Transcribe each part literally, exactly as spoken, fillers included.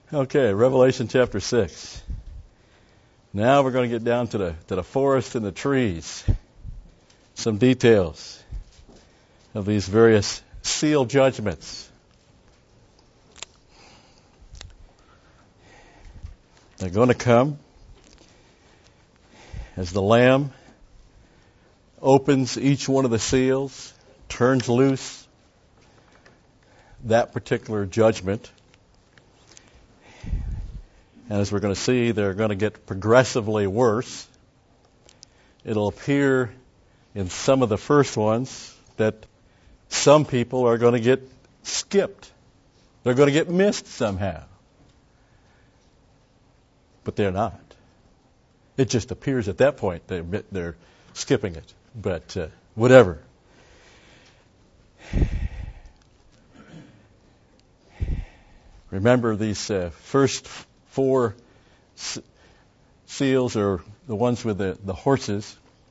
Okay, Revelation chapter six. Now we're going to get down to the to the forest and the trees. Some details of these various seal judgments. They're going to come as the Lamb opens each one of the seals, turns loose that particular judgment. And as we're going to see, they're going to get progressively worse. It'll appear in some of the first ones that some people are going to get skipped. They're going to get missed somehow. But they're not. It just appears at that point they're, they're skipping it. But uh, whatever. Remember these uh, first four s- seals, or the ones with the, the horses,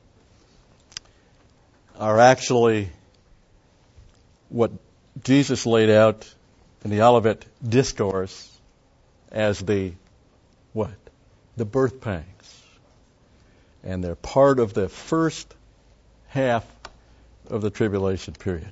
are actually what Jesus laid out in the Olivet Discourse as the what? The birth pangs. And they're part of the first half of the tribulation period.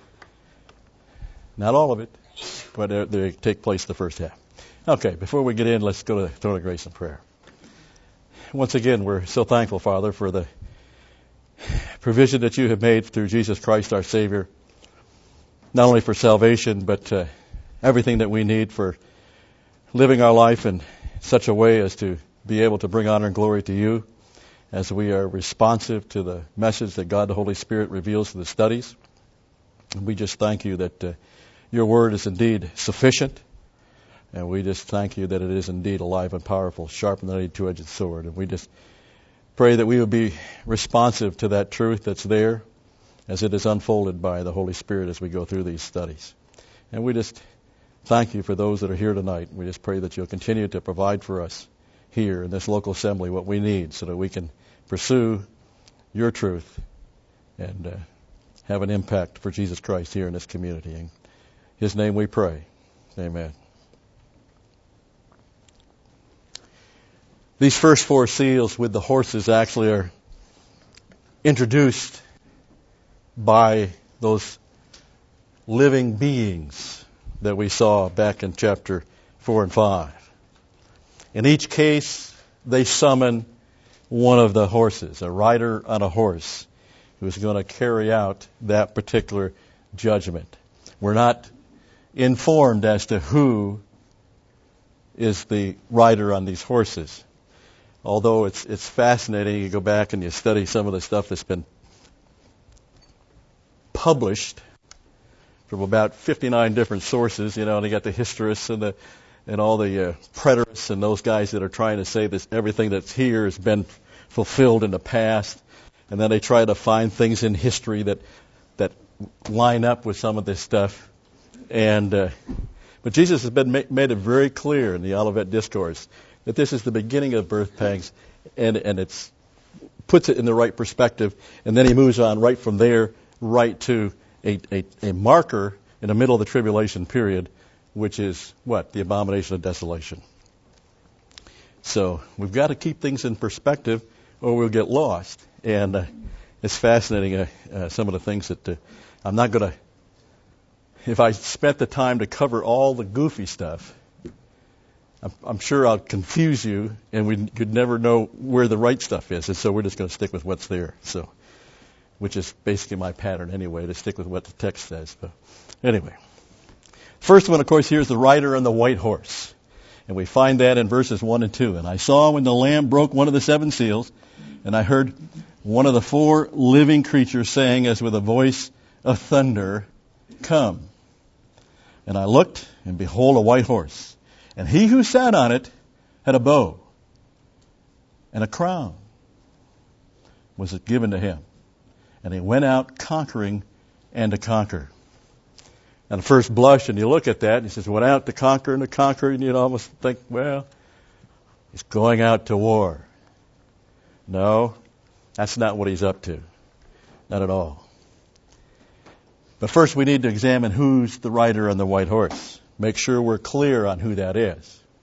Not all of it, but they take place the first half. Okay, before we get in, let's go to the throne of grace and prayer. Once again, we're so thankful, Father, for the provision that you have made through Jesus Christ, our Savior, not only for salvation, but uh, everything that we need for living our life in such a way as to be able to bring honor and glory to you, as we are responsive to the message that God the Holy Spirit reveals through the studies. And we just thank you that uh, your word is indeed sufficient. And we just thank you that it is indeed alive and powerful, sharper than any two-edged sword. And we just pray that we would be responsive to that truth that's there as it is unfolded by the Holy Spirit as we go through these studies. And we just thank you for those that are here tonight. We just pray that you'll continue to provide for us here in this local assembly what we need so that we can pursue your truth and uh, have an impact for Jesus Christ here in this community. In his name we pray. Amen. These first four seals with the horses actually are introduced by those living beings that we saw back in chapter four and five. In each case, they summon one of the horses, a rider on a horse, who is going to carry out that particular judgment. We're not informed as to who is the rider on these horses. Although it's it's fascinating, you go back and you study some of the stuff that's been published from about fifty-nine different sources, you know, and you got the historists and the and all the uh, preterists and those guys that are trying to say that everything that's here has been fulfilled in the past, and then they try to find things in history that that line up with some of this stuff. And uh, but Jesus has been ma- made it very clear in the Olivet Discourse that this is the beginning of birth pangs, and and it's puts it in the right perspective, and then he moves on right from there right to a, a, a marker in the middle of the tribulation period, which is what? The abomination of desolation. So we've got to keep things in perspective or we'll get lost. And uh, it's fascinating, uh, uh, some of the things that uh, I'm not going to, if I spent the time to cover all the goofy stuff, I'm, I'm sure I'll confuse you and we could never know where the right stuff is. And so we're just going to stick with what's there. So, which is basically my pattern anyway, to stick with what the text says. But anyway. First one, of course, here is the rider on the white horse. And we find that in verses one and two. And I saw when the Lamb broke one of the seven seals, and I heard one of the four living creatures saying, as with a voice of thunder, "Come." And I looked, and behold, a white horse. And he who sat on it had a bow, and a crown was given to him. And he went out conquering and to conquer. And at first blush, and you look at that, and he says, went out to conquer and to conquer, and you'd almost think, well, he's going out to war. No, that's not what he's up to. Not at all. But first we need to examine who's the rider on the white horse. Make sure we're clear on who that is.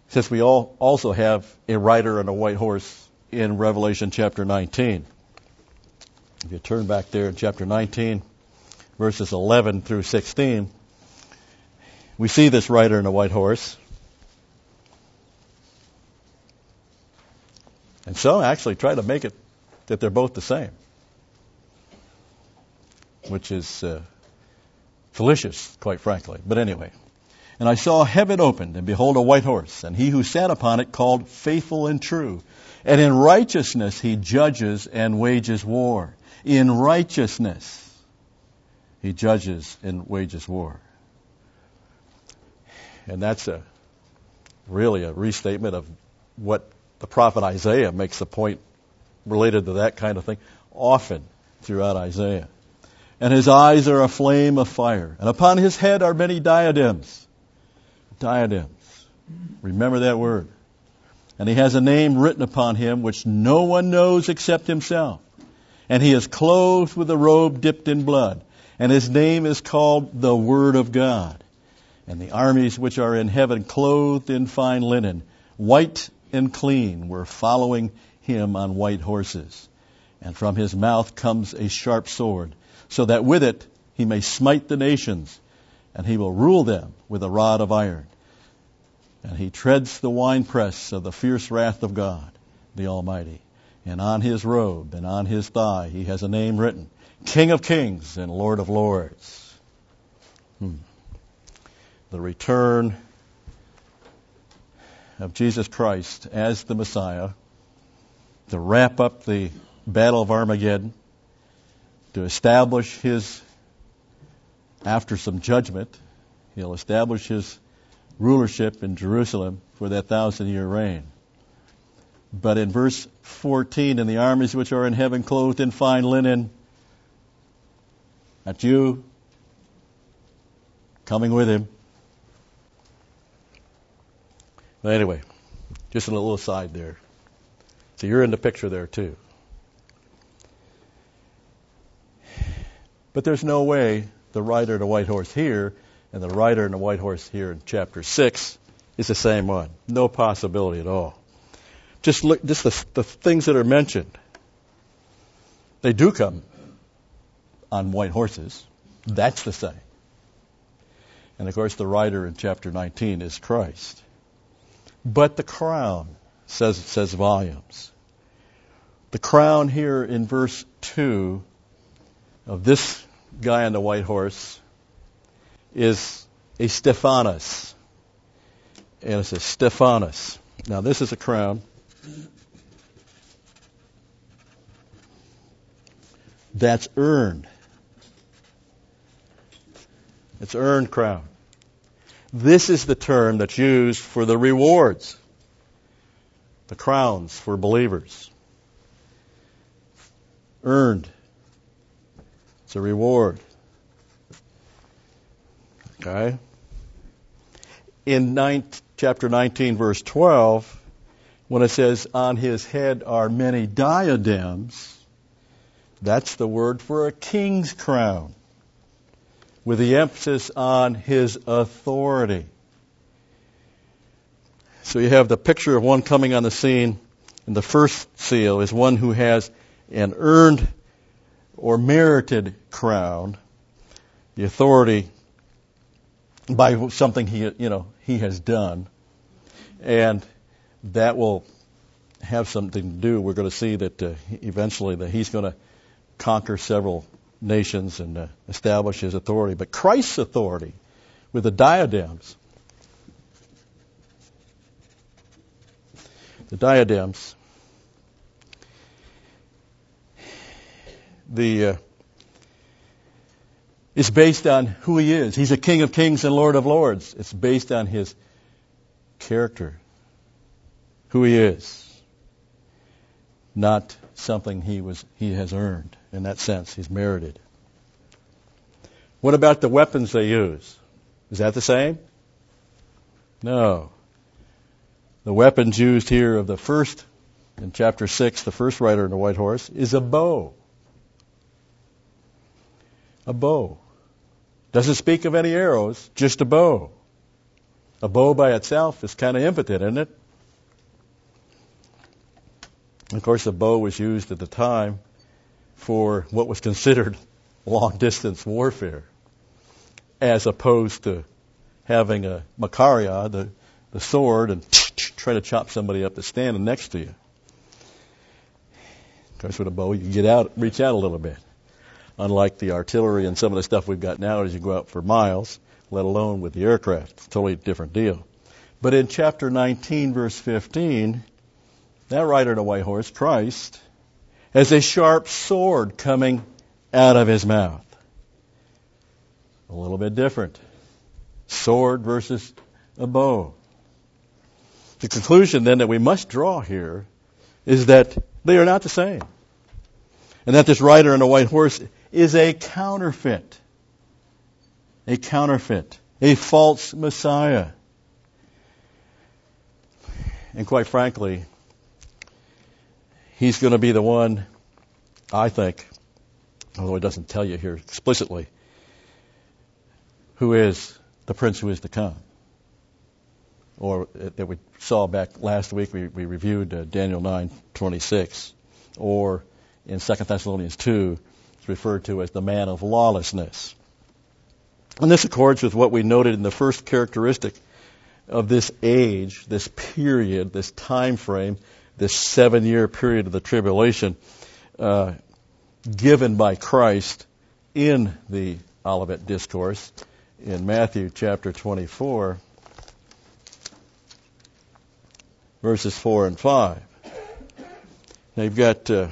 Since we all also have a rider on a white horse in Revelation chapter nineteen. If you turn back there in chapter nineteen, verses eleven through sixteen, we see this rider on a white horse. And some actually try to make it that they're both the same, which is uh, fallacious, quite frankly. But anyway. And I saw heaven opened, and behold, a white horse, and he who sat upon it called Faithful and True. And in righteousness he judges and wages war. In righteousness he judges and wages war. And that's a really a restatement of what the prophet Isaiah makes a point related to that kind of thing often throughout Isaiah. And his eyes are a flame of fire, and upon his head are many diadems. Diadems. Remember that word. And he has a name written upon him which no one knows except himself. And he is clothed with a robe dipped in blood. And his name is called the Word of God. And the armies which are in heaven, clothed in fine linen, white and clean, were following him on white horses. And from his mouth comes a sharp sword, so that with it he may smite the nations, and he will rule them with a rod of iron. And he treads the winepress of the fierce wrath of God, the Almighty. And on his robe and on his thigh he has a name written, King of Kings and Lord of Lords. Hmm. The return of Jesus Christ as the Messiah to wrap up the Battle of Armageddon, to establish his, after some judgment, he'll establish his rulership in Jerusalem for that thousand-year reign. But in verse fourteen, and the armies which are in heaven clothed in fine linen, that's you, coming with him. But anyway, just a little aside there. So you're in the picture there too. But there's no way the rider in the white horse here and the rider in the white horse here in chapter six is the same one. No possibility at all. Just look, just the, the things that are mentioned. They do come on white horses. That's the same. And of course, the rider in chapter nineteen is Christ. But the crown says says volumes. The crown here in verse two of this guy on the white horse is a Stephanos. And it's a Stephanos. Now this is a crown that's earned. It's earned crown. This is the term that's used for the rewards, the crowns for believers. Earned. It's a reward. Okay? In nine, chapter nineteen, verse twelve, when it says, on his head are many diadems, that's the word for a king's crown, with the emphasis on his authority. So you have the picture of one coming on the scene, and the first seal is one who has an earned or merited crown, the authority by something he, you know, he has done, and that will have something to do. We're going to see that uh, eventually that he's going to conquer several nations and uh, establish his authority. But Christ's authority with the diadems, the diadems, the uh, is based on who he is. He's a King of Kings and Lord of Lords. It's based on his character, who he is, not something he was he has earned. In that sense, he's merited. What about the weapons they use? Is that the same? No. The weapons used here of the first, in chapter six, the first rider on the white horse, is a bow. A bow. Doesn't speak of any arrows, just a bow. A bow by itself is kind of impotent, isn't it? Of course, a bow was used at the time for what was considered long-distance warfare, as opposed to having a makaria, the, the sword, and try to chop somebody up that's standing next to you. Of course, with a bow, you can get out, reach out a little bit. Unlike the artillery and some of the stuff we've got now as you go out for miles, let alone with the aircraft. It's a totally different deal. But in chapter nineteen, verse fifteen, that rider on a white horse, Christ, has a sharp sword coming out of his mouth. A little bit different. Sword versus a bow. The conclusion then that we must draw here is that they are not the same. And that this rider on a white horse is a counterfeit. A counterfeit. A false Messiah. And quite frankly, he's going to be the one, I think, although it doesn't tell you here explicitly, who is the prince who is to come. Or that we saw back last week, we, we reviewed uh, Daniel nine twenty-six. Or in Second Thessalonians two, it's referred to as the man of lawlessness. And this accords with what we noted in the first characteristic of this age, this period, this time frame, this seven-year period of the tribulation uh, given by Christ in the Olivet Discourse in Matthew chapter twenty-four, verses four and five. Now you've got uh,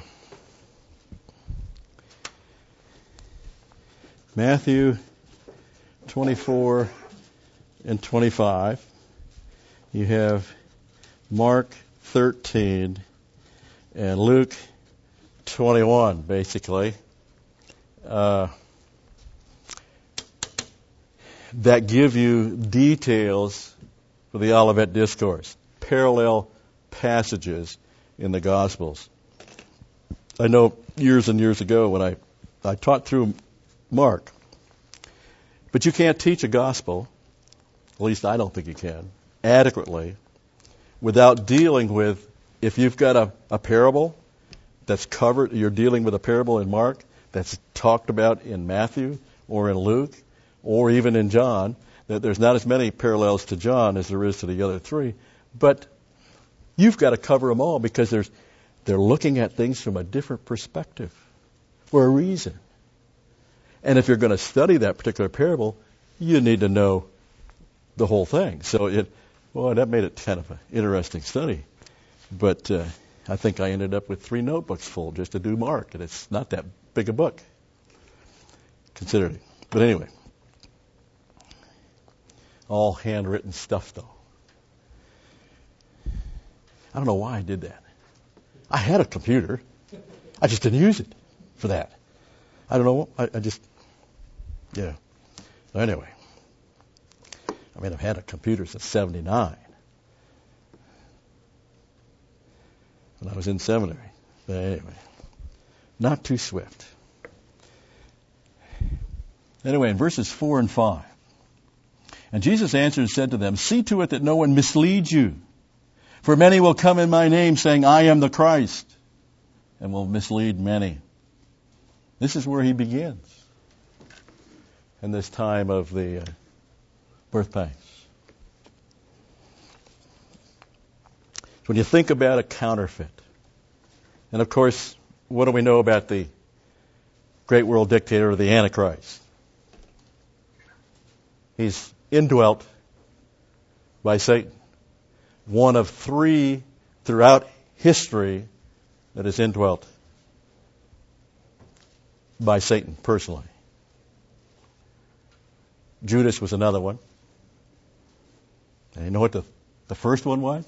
Matthew twenty-four and twenty-five. You have Mark thirteen and Luke twenty-one, basically, uh, that give you details for the Olivet Discourse, parallel passages in the Gospels. I know years and years ago when I, I taught through Mark, but you can't teach a gospel, at least I don't think you can, adequately without dealing with, if you've got a, a parable that's covered, you're dealing with a parable in Mark that's talked about in Matthew or in Luke or even in John, that there's not as many parallels to John as there is to the other three, but you've got to cover them all because there's they're looking at things from a different perspective for a reason. And if you're going to study that particular parable, you need to know the whole thing. So it, well, that made it kind of an interesting study. But uh, I think I ended up with three notebooks full just to do Mark, and it's not that big a book, considered it. But anyway, all handwritten stuff, though. I don't know why I did that. I had a computer. I just didn't use it for that. I don't know. I, I just, yeah. Anyway, I mean, I've had a computer since seventy-nine. When I was in seminary. But anyway, not too swift. Anyway, in verses four and five. And Jesus answered and said to them, "See to it that no one misleads you. For many will come in my name, saying, 'I am the Christ,' and will mislead many." This is where he begins in this time of the uh, birth pangs. When you think about a counterfeit, and of course, what do we know about the great world dictator, the Antichrist? He's indwelt by Satan. One of three throughout history that is indwelt by Satan personally. Judas was another one. And you know what the, the first one was?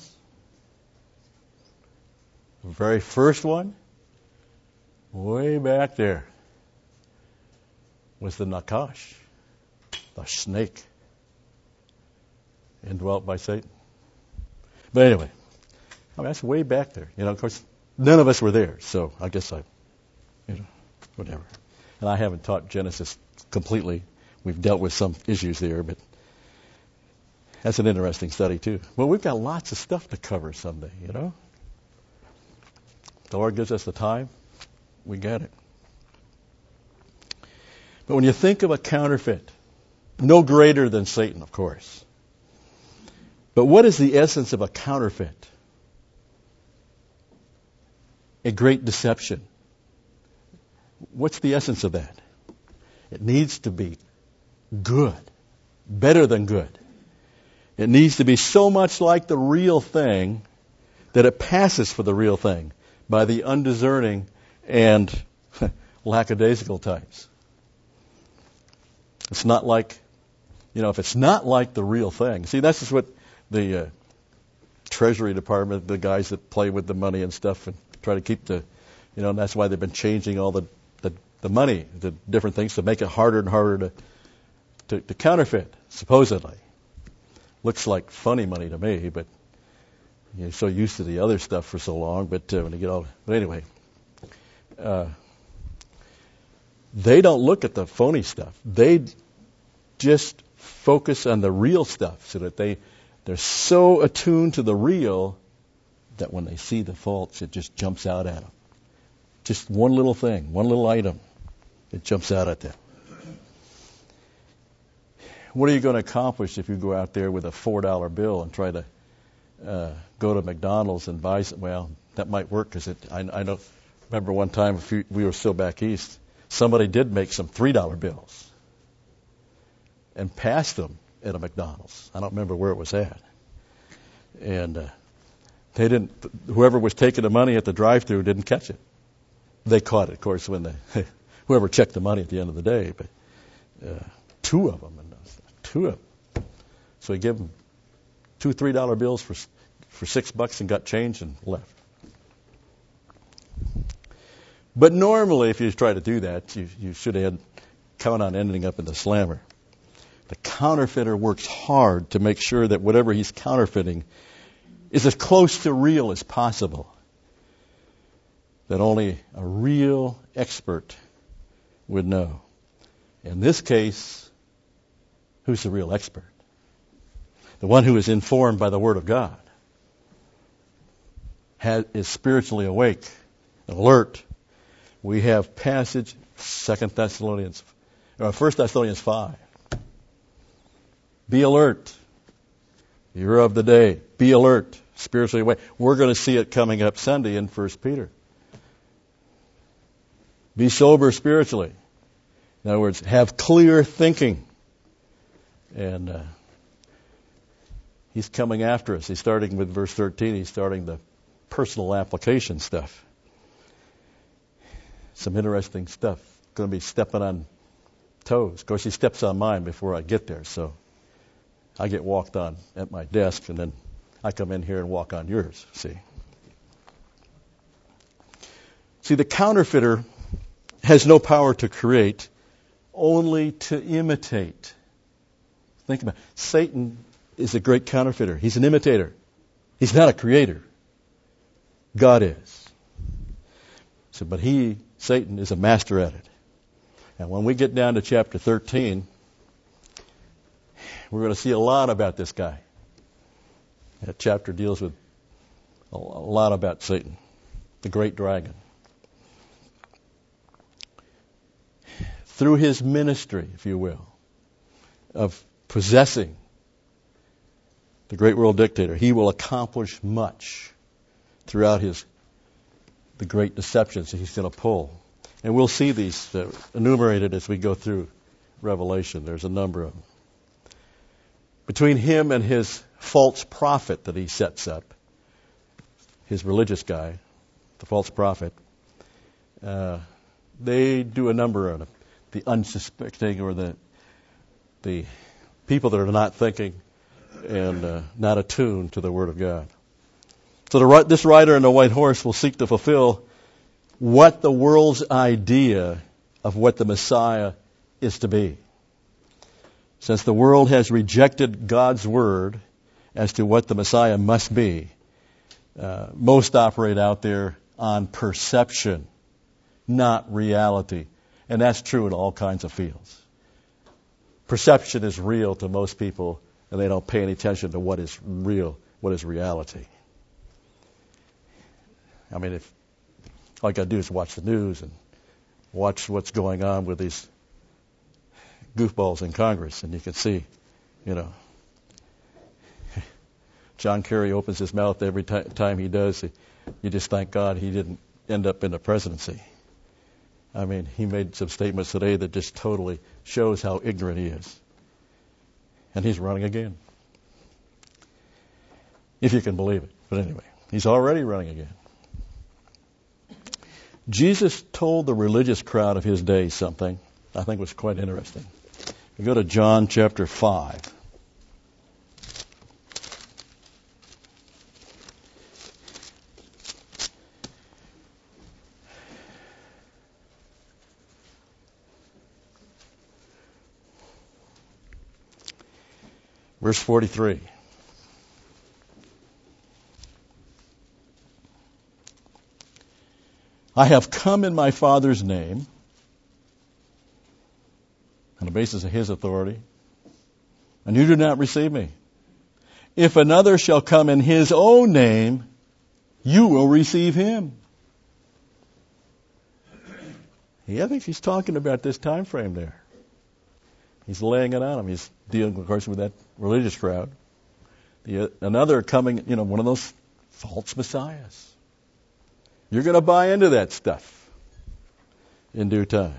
The very first one, way back there, was the Nakash, the snake, indwelt by Satan. But anyway, I mean, that's way back there. You know, of course, none of us were there, so I guess I, you know, whatever. And I haven't taught Genesis completely. We've dealt with some issues there, but That's an interesting study, too. Well, we've got lots of stuff to cover someday, you know. The Lord gives us the time, we get it. But when you think of a counterfeit, no greater than Satan, of course. But what is the essence of a counterfeit? A great deception. What's the essence of that? It needs to be good, better than good. It needs to be so much like the real thing that it passes for the real thing by the undiscerning and lackadaisical types. It's not like, you know, if it's not like the real thing. See, that's just what the uh, Treasury Department, the guys that play with the money and stuff and try to keep the, you know, and that's why they've been changing all the, the, the money, the different things to make it harder and harder to, to, to counterfeit, supposedly. Looks like funny money to me, but you're so used to the other stuff for so long. But uh, when you get all, but anyway, uh, they don't look at the phony stuff. They just focus on the real stuff, so that they they're so attuned to the real that when they see the false, it just jumps out at them. Just one little thing, one little item, it jumps out at them. What are you going to accomplish if you go out there with a four dollar bill and try to uh, go to McDonald's and buy some? Well, that might work because I, I don't remember one time a few, we were still back east. Somebody did make some three dollar bills and passed them at a McDonald's. I don't remember where it was at. And uh, they didn't. Whoever was taking the money at the drive-thru didn't catch it. They caught it, of course, when the whoever checked the money at the end of the day. But uh, two of them. Two of them. So he gave them two three dollar bills for for six bucks and got change and left. But normally, if you try to do that, you you should have count on ending up in the slammer. The counterfeiter works hard to make sure that whatever he's counterfeiting is as close to real as possible. That only a real expert would know. In this case, who's the real expert? The one who is informed by the Word of God, has, is spiritually awake, alert. We have passage Second Thessalonians, or First Thessalonians five. Be alert. You're of the day. Be alert, spiritually awake. We're going to see it coming up Sunday in First Peter. Be sober spiritually. In other words, have clear thinking. And uh, he's coming after us. He's starting with verse thirteen. He's starting the personal application stuff. Some interesting stuff. Going to be stepping on toes. Of course, he steps on mine before I get there. So I get walked on at my desk, and then I come in here and walk on yours. See? See, the counterfeiter has no power to create, only to imitate. Think about it. Satan is a great counterfeiter. He's an imitator. He's not a creator. God is. So, but he, Satan, is a master at it. And when we get down to chapter thirteen, we're going to see a lot about this guy. That chapter deals with a lot about Satan, the great dragon. Through his ministry, if you will, of possessing the great world dictator, he will accomplish much throughout his the great deceptions that he's going to pull. And we'll see these uh, enumerated as we go through Revelation. There's a number of them. Between him and his false prophet that he sets up, his religious guy, the false prophet, uh, they do a number of them. The unsuspecting or the the people that are not thinking and uh, not attuned to the Word of God. So the, this rider on the white horse will seek to fulfill what the world's idea of what the Messiah is to be. Since the world has rejected God's Word as to what the Messiah must be, uh, most operate out there on perception, not reality. And that's true in all kinds of fields. Perception is real to most people. and they don't pay any attention to what is real, what is reality. I mean, if all you got to do is watch the news and watch what's going on with these goofballs in Congress, and you can see, you know, John Kerry opens his mouth every t- time he does. You just thank God he didn't end up in the presidency. I mean, he made some statements today that just totally shows how ignorant he is. And he's running again. If you can believe it. But anyway, he's already running again. Jesus told the religious crowd of his day something I think was quite interesting. We go to John chapter five. Verse forty-three. I have come in my Father's name, on the basis of his authority, and you do not receive me. If another shall come in his own name, you will receive him. Yeah, I think he's talking about this time frame there. He's laying it on him. He's dealing, of course, with that religious crowd. The, another coming, you know, one of those false messiahs. You're going to buy into that stuff in due time.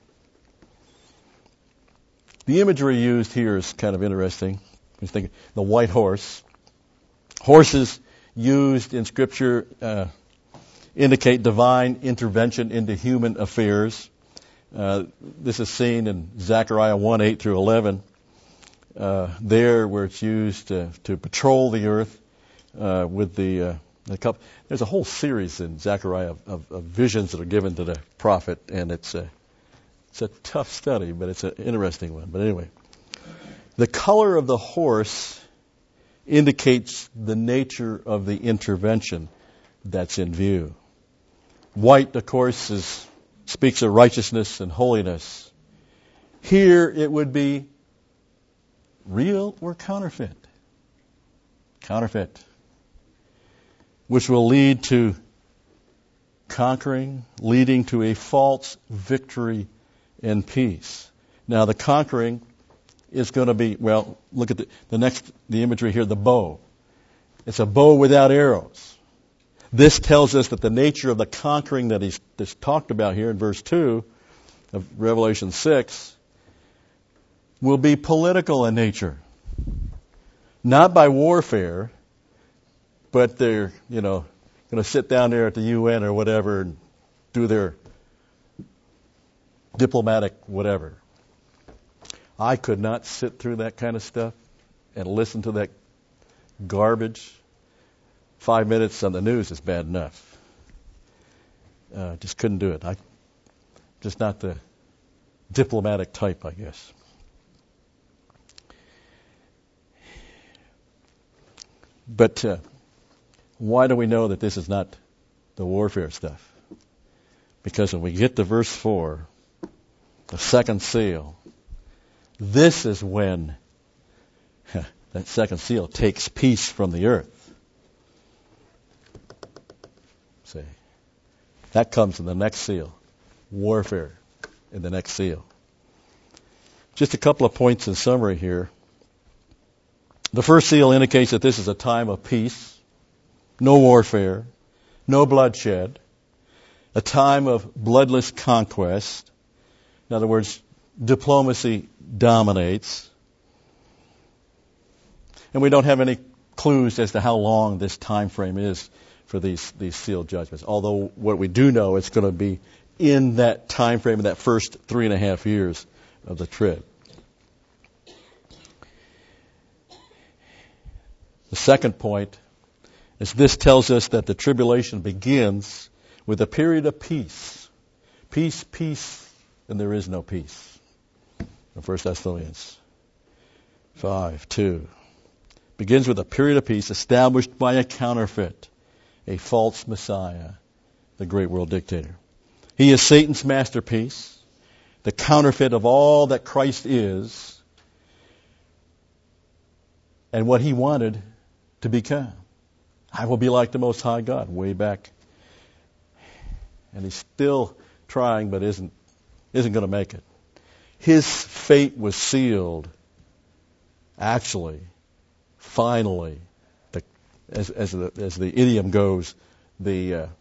The imagery used here is kind of interesting. You think the white horse. Horses used in Scripture uh, indicate divine intervention into human affairs. Uh, this is seen in Zechariah one, eight through eleven. Uh, there, where it's used to, to patrol the earth uh, with the, uh, the cup. There's a whole series in Zechariah of, of, of visions that are given to the prophet, and it's a, it's a tough study, but it's an interesting one. But anyway, the color of the horse indicates the nature of the intervention that's in view. White, of course, is speaks of righteousness and holiness. Here it would be real or counterfeit. Counterfeit. Which will lead to conquering, leading to a false victory and peace. Now the conquering is going to be, well, look at the, the next, the imagery here, the bow. It's a bow without arrows. This tells us that the nature of the conquering that he's, that's talked about here in verse two of Revelation six will be political in nature. Not by warfare, but they're, you know, going to sit down there at the U N or whatever and do their diplomatic whatever. I could not sit through that kind of stuff and listen to that garbage. Five minutes on the news is bad enough. Uh, just couldn't do it. I just not the diplomatic type, I guess. But uh, why do we know that this is not the warfare stuff? Because when we get to verse four, the second seal, this is when that second seal takes peace from the earth. See, that comes in the next seal. Warfare in the next seal. Just a couple of points in summary here. The first seal indicates that this is a time of peace, no warfare, no bloodshed, a time of bloodless conquest. In other words, diplomacy dominates. And we don't have any clues as to how long this time frame is for these, these sealed judgments. Although what we do know, it's going to be in that time frame, in that first three and a half years of the trib. The second point is this tells us that the tribulation begins with a period of peace. Peace, peace, and there is no peace. In First Thessalonians five two. Begins with a period of peace established by a counterfeit, a false Messiah, the great world dictator. He is Satan's masterpiece, the counterfeit of all that Christ is. and what he wanted to become. I will be like the Most High God, way back. And he's still trying, but isn't isn't going to make it. His fate was sealed, actually, finally, the, as, as, the, as the idiom goes, the, uh,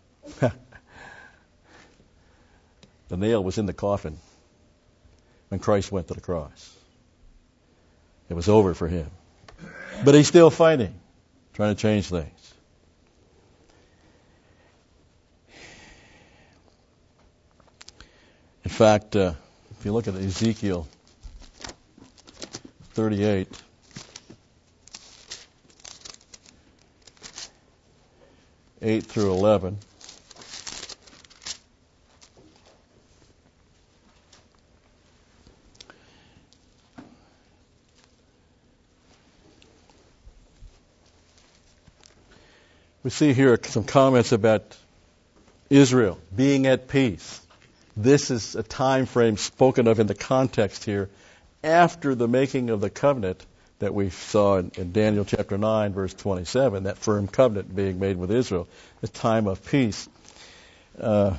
the nail was in the coffin when Christ went to the cross. It was over for him. But he's still fighting, trying to change things. In fact, uh, if you look at Ezekiel thirty-eight, eight through eleven, we see here some comments about Israel being at peace. This is a time frame spoken of in the context here after the making of the covenant that we saw in, in Daniel chapter nine, verse twenty-seven, that firm covenant being made with Israel, the time of peace. Uh,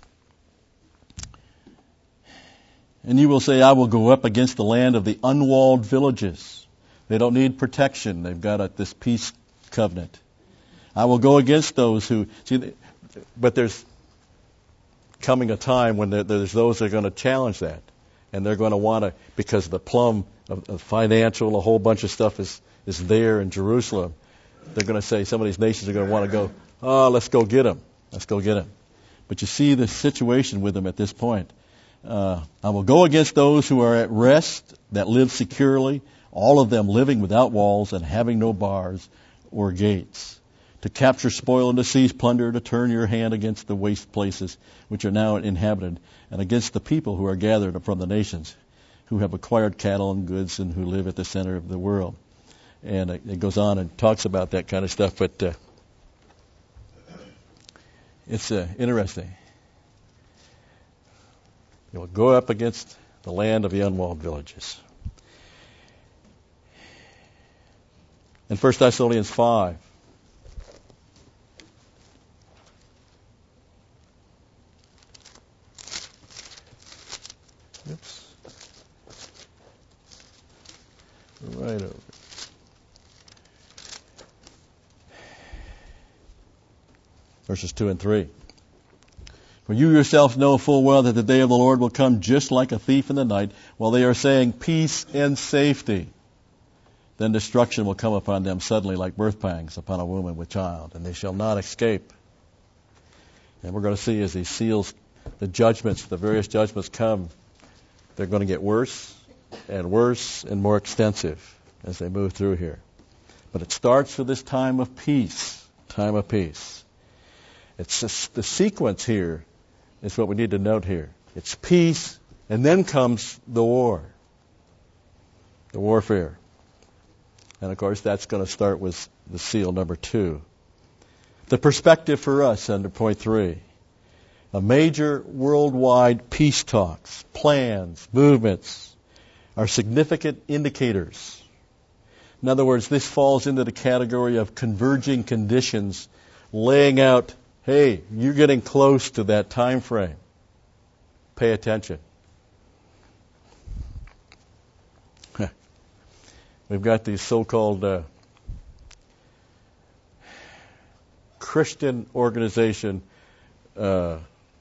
and you will say, I will go up against the land of the unwalled villages. They don't need protection. They've got a, this peace covenant. I will go against those who... see, but there's coming a time when there, there's those that are going to challenge that. And they're going to want to, because the plum of, of financial, a whole bunch of stuff is, is there in Jerusalem. They're going to say, some of these nations are going to want to go, oh, let's go get them. Let's go get them. But you see the situation with them at this point. Uh, I will go against those who are at rest, that live securely, all of them living without walls and having no bars or gates. To capture spoil and to seize plunder, to turn your hand against the waste places which are now inhabited, and against the people who are gathered from the nations, who have acquired cattle and goods and who live at the center of the world. And it goes on and talks about that kind of stuff, but uh, it's uh, interesting. You will go up against the land of the unwalled villages. In First Thessalonians five, Oops. Right over. Verses two and three. For you yourselves know full well that the day of the Lord will come just like a thief in the night, while they are saying peace and safety. Then destruction will come upon them suddenly like birth pangs upon a woman with child, and they shall not escape. And we're going to see as he seals the judgments, the various judgments come, they're going to get worse and worse and more extensive as they move through here. But it starts with this time of peace, time of peace. It's just, the sequence here is what we need to note here. It's peace, and then comes the war, the warfare. And of course, that's going to start with the seal number two. The perspective for us under point three. A major worldwide peace talks, plans, movements are significant indicators. In other words, this falls into the category of converging conditions, laying out, hey, you're getting close to that time frame. Pay attention. We've got these so-called uh, Christian organization uh,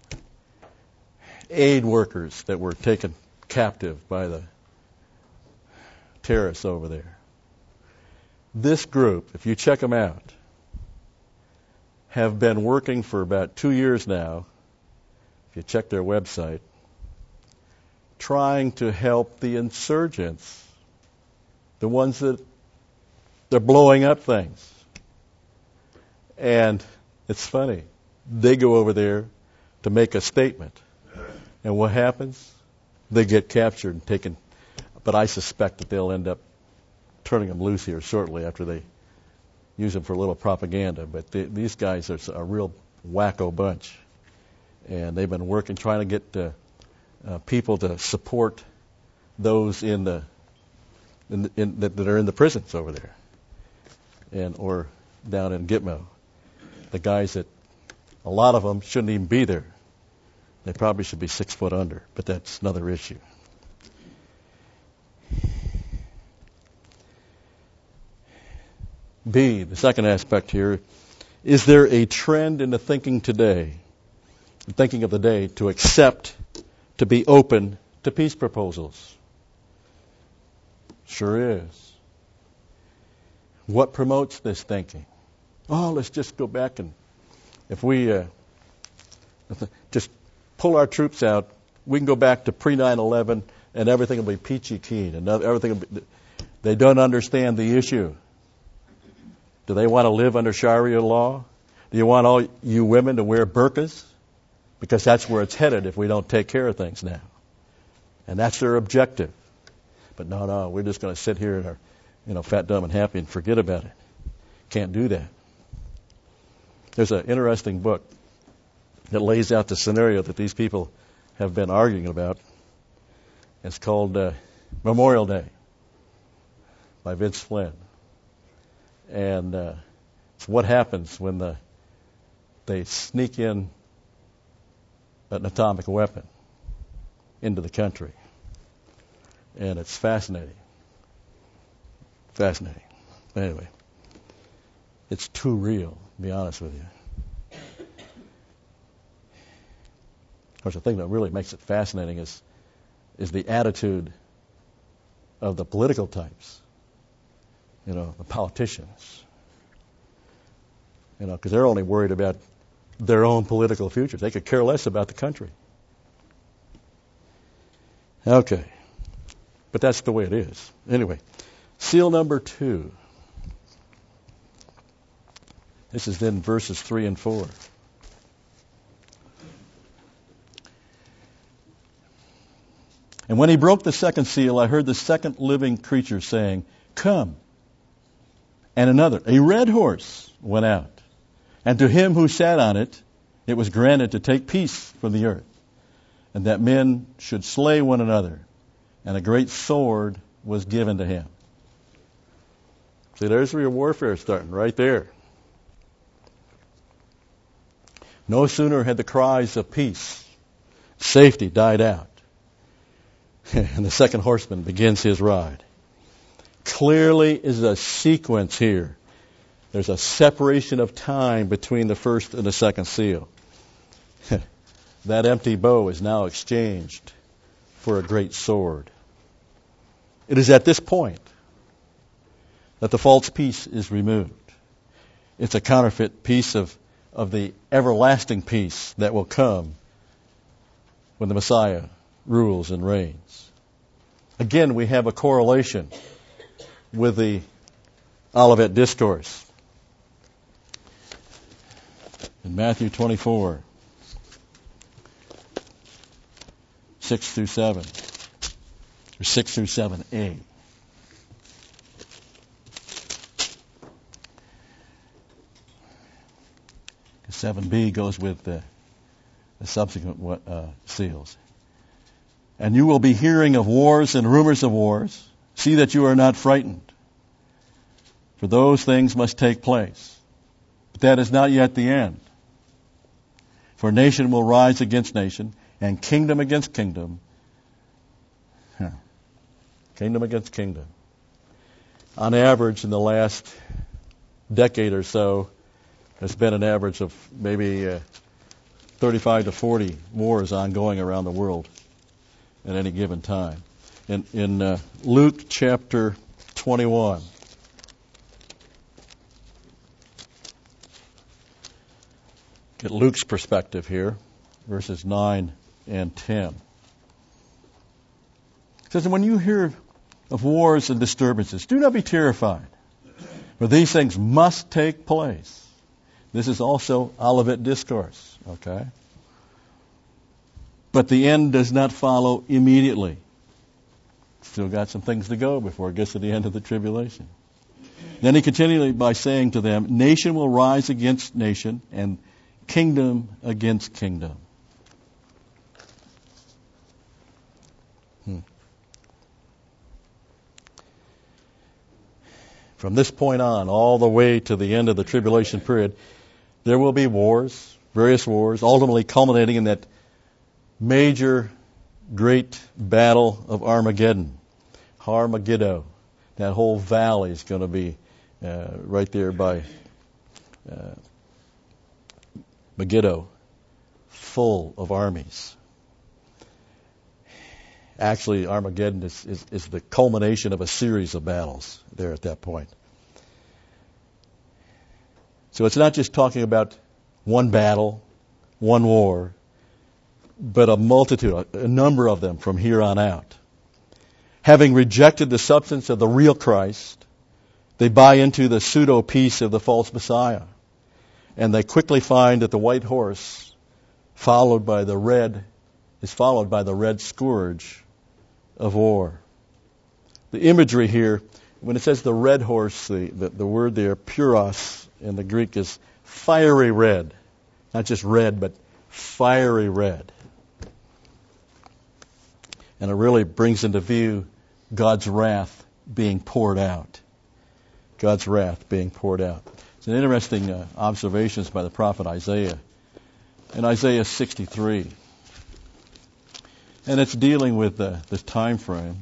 aid workers that were taken captive by the terrorists over there. This group, if you check them out, have been working for about two years now, if you check their website, trying to help the insurgents, the ones that they're blowing up things. And it's funny. They go over there to make a statement. And what happens? They get captured and taken. But I suspect that they'll end up turning them loose here shortly after they use them for a little propaganda. But they, these guys are a real wacko bunch. And they've been working, trying to get uh, uh, people to support those in the, in, the in, that, that are in the prisons over there. and or down in Gitmo. The guys that, a lot of them shouldn't even be there. They probably should be six foot under, but that's another issue. B, the second aspect here, is there a trend in the thinking today, the thinking of the day, to accept, to be open to peace proposals? Sure is. What promotes this thinking? Oh, let's just go back and, if we uh, just pull our troops out, we can go back to pre nine eleven and everything will be peachy keen. And everything will be, they don't understand the issue. Do they want to live under Sharia law? Do you want all you women to wear burqas? Because that's where it's headed if we don't take care of things now. And that's their objective. But no, no, we're just going to sit here and are, you know, fat, dumb, and happy and forget about it. Can't do that. There's an interesting book that lays out the scenario that these people have been arguing about. It's called uh, Memorial Day by Vince Flynn. And uh, it's what happens when the they sneak in an atomic weapon into the country. And it's fascinating. Fascinating. Anyway, it's too real, to be honest with you. Of course, the thing that really makes it fascinating is is the attitude of the political types. You know, the politicians. You know, because they're only worried about their own political futures. They could care less about the country. Okay. But that's the way it is. Anyway, seal number two. This is then verses three and four. And when he broke the second seal, I heard the second living creature saying, "Come." And another, a red horse, went out. And to him who sat on it, it was granted to take peace from the earth, and that men should slay one another. And a great sword was given to him. See, there's your warfare starting right there. No sooner had the cries of peace, safety died out, and the second horseman begins his ride. Clearly is a sequence here. There's a separation of time between the first and the second seal. That empty bow is now exchanged for a great sword. It is at this point that the false peace is removed. It's a counterfeit peace of, of the everlasting peace that will come when the Messiah rules and reigns. Again, we have a correlation with the Olivet Discourse. In Matthew twenty-four, six through seven, or six through seven A. seven B goes with the, the subsequent uh, seals. And you will be hearing of wars and rumors of wars. See that you are not frightened, for those things must take place. But that is not yet the end. For nation will rise against nation, and kingdom against kingdom. Huh. Kingdom against kingdom. On average, in the last decade or so, there's been an average of maybe uh, thirty-five to forty wars ongoing around the world at any given time. In, in uh, Luke chapter twenty-one, get Luke's perspective here, verses nine and ten. It says, when you hear of wars and disturbances, do not be terrified, for these things must take place. This is also Olivet Discourse, okay? But the end does not follow immediately. Still got some things to go before it gets to the end of the tribulation. Then he continued by saying to them, nation will rise against nation, and kingdom against kingdom. Hmm. From this point on, all the way to the end of the tribulation period, there will be wars, various wars, ultimately culminating in that major, great battle of Armageddon. Armageddon. That whole valley is going to be uh, right there by uh, Megiddo, full of armies. Actually, Armageddon is, is, is the culmination of a series of battles there at that point. So it's not just talking about one battle, one war, but a multitude, a number of them from here on out. Having rejected the substance of the real Christ, they buy into the pseudo-peace of the false Messiah. And they quickly find that the white horse, followed by the red, is followed by the red scourge of war. The imagery here, when it says the red horse, the, the, the word there, puros, in the Greek is fiery red. Not just red, but fiery red. And it really brings into view God's wrath being poured out. God's wrath being poured out. It's an interesting uh, observations by the prophet Isaiah. In Isaiah sixty-three. And it's dealing with uh, this time frame.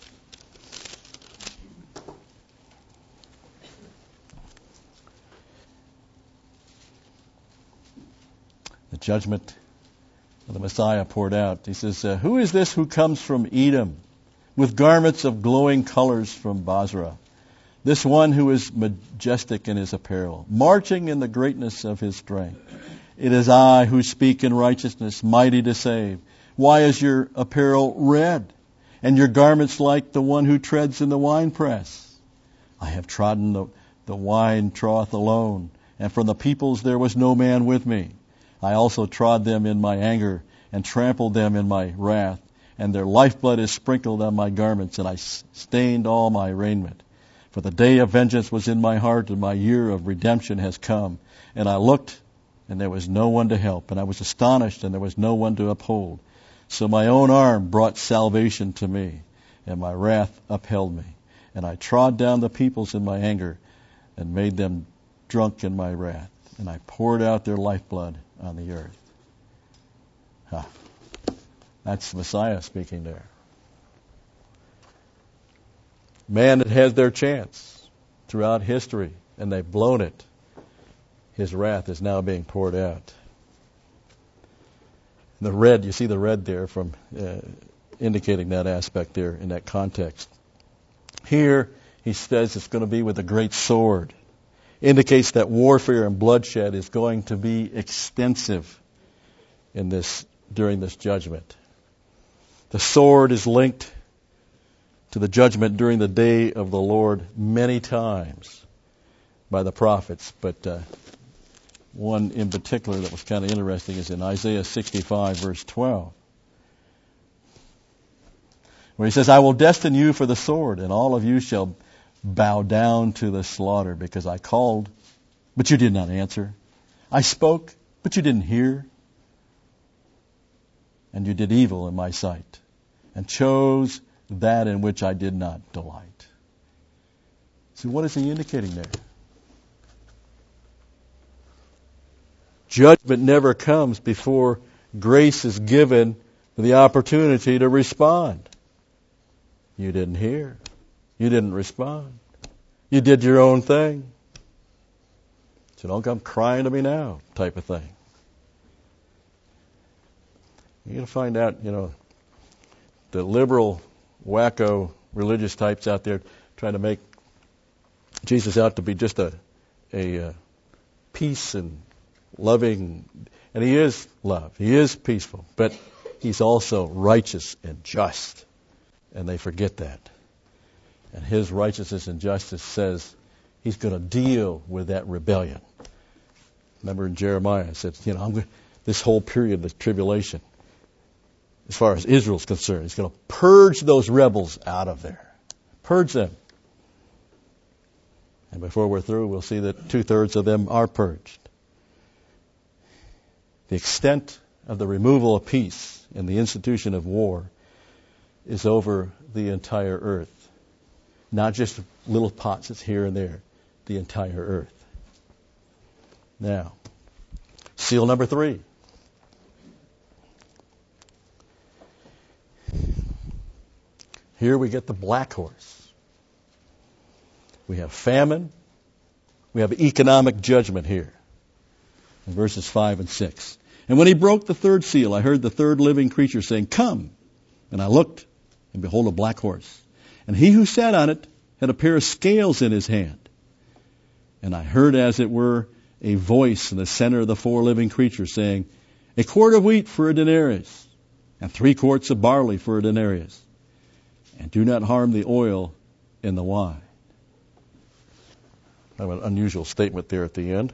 The judgment of the Messiah poured out. He says, uh, who is this who comes from Edom with garments of glowing colors from Basra? This one who is majestic in his apparel, marching in the greatness of his strength. It is I who speak in righteousness, mighty to save. Why is your apparel red, and your garments like the one who treads in the winepress? I have trodden the, the wine trough alone, and from the peoples there was no man with me. I also trod them in my anger, and trampled them in my wrath, and their lifeblood is sprinkled on my garments, and I stained all my raiment. For the day of vengeance was in my heart, and my year of redemption has come. And I looked, and there was no one to help, and I was astonished, and there was no one to uphold. So my own arm brought salvation to me, and my wrath upheld me. And I trod down the peoples in my anger, and made them drunk in my wrath. And I poured out their lifeblood on the earth. Huh. That's the Messiah speaking there. Man had had their chance throughout history, and they've blown it. His wrath is now being poured out. The red, you see the red there from uh, indicating that aspect there in that context. Here, he says it's going to be with a great sword. Indicates that warfare and bloodshed is going to be extensive in this during this judgment. The sword is linked to the judgment during the day of the Lord many times by the prophets, but uh, one in particular that was kind of interesting is in Isaiah sixty-five, verse twelve, where he says, I will destine you for the sword, and all of you shall bow down to the slaughter, because I called, but you did not answer. I spoke, but you didn't hear. And you did evil in my sight, and chose that in which I did not delight. See, what is he indicating there? Judgment never comes before grace is given the opportunity to respond. You didn't hear. You didn't respond. You did your own thing. So don't come crying to me now, type of thing. You're going to find out, you know, the liberal, wacko religious types out there trying to make Jesus out to be just a, a uh, peace and loving, and he is love. He is peaceful, but he's also righteous and just, and they forget that. And his righteousness and justice says he's going to deal with that rebellion. Remember in Jeremiah, it said, you know, I'm going, this whole period of the tribulation, as far as Israel's concerned, he's going to purge those rebels out of there. Purge them. And before we're through, we'll see that two-thirds of them are purged. The extent of the removal of peace and the institution of war is over the entire earth. Not just little pots that's here and there, the entire earth. Now, seal number three. Here we get the black horse. We have famine. We have economic judgment here in verses five and six. And when he broke the third seal, I heard the third living creature saying, "Come." And I looked, and behold, a black horse. And he who sat on it had a pair of scales in his hand. And I heard, as it were, a voice in the center of the four living creatures saying, "A quart of wheat for a denarius, and three quarts of barley for a denarius. And do not harm the oil in the wine." I have an unusual statement there at the end.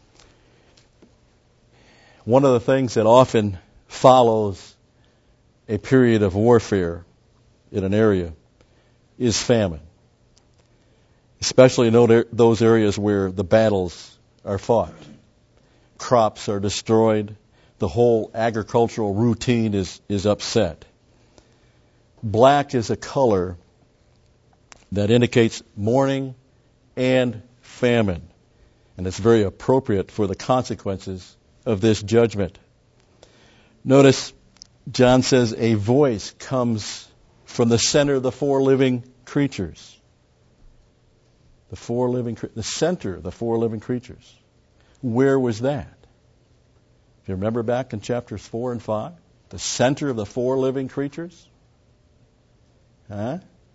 One of the things that often follows a period of warfare in an area is famine, especially in those areas where the battles are fought. Crops are destroyed. The whole agricultural routine is, is upset. Black is a color that indicates mourning and famine, and it's very appropriate for the consequences of this judgment. Notice John says a voice comes from the center of the four living creatures. The four living, the center of the four living creatures. Where was that? If you remember back in chapters four and five, the center of the four living creatures. Huh?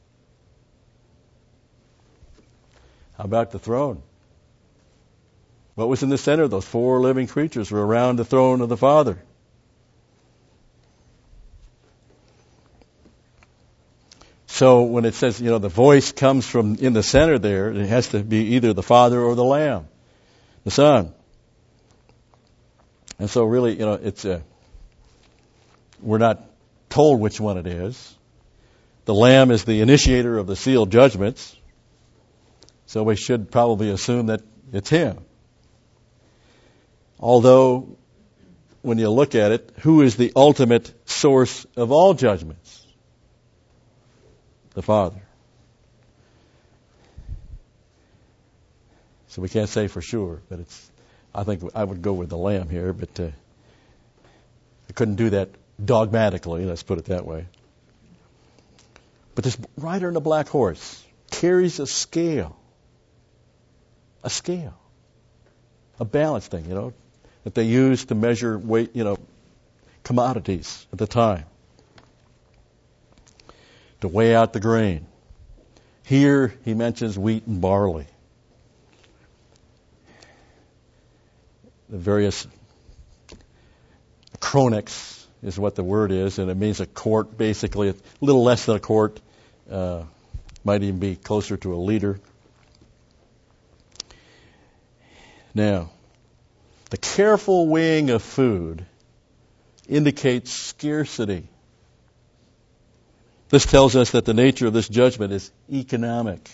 How about the throne? What was in the center? Those four living creatures were around the throne of the Father. So when it says, you know, the voice comes from in the center there, it has to be either the Father or the Lamb, the Son. And so really, you know, it's a, we're not told which one it is. The Lamb is the initiator of the sealed judgments, so we should probably assume that it's Him. Although, when you look at it, who is the ultimate source of all judgments? The Father. So we can't say for sure, but it's. I think I would go with the Lamb here, but uh, I couldn't do that dogmatically. Let's put it that way. But this rider on a black horse carries a scale, a scale, a balance thing, you know, that they used to measure weight, you know, commodities at the time, to weigh out the grain. Here he mentions wheat and barley. The various chronics is what the word is, and it means a quart, basically, a little less than a quart, uh, might even be closer to a liter. Now, the careful weighing of food indicates scarcity. This tells us that the nature of this judgment is economic.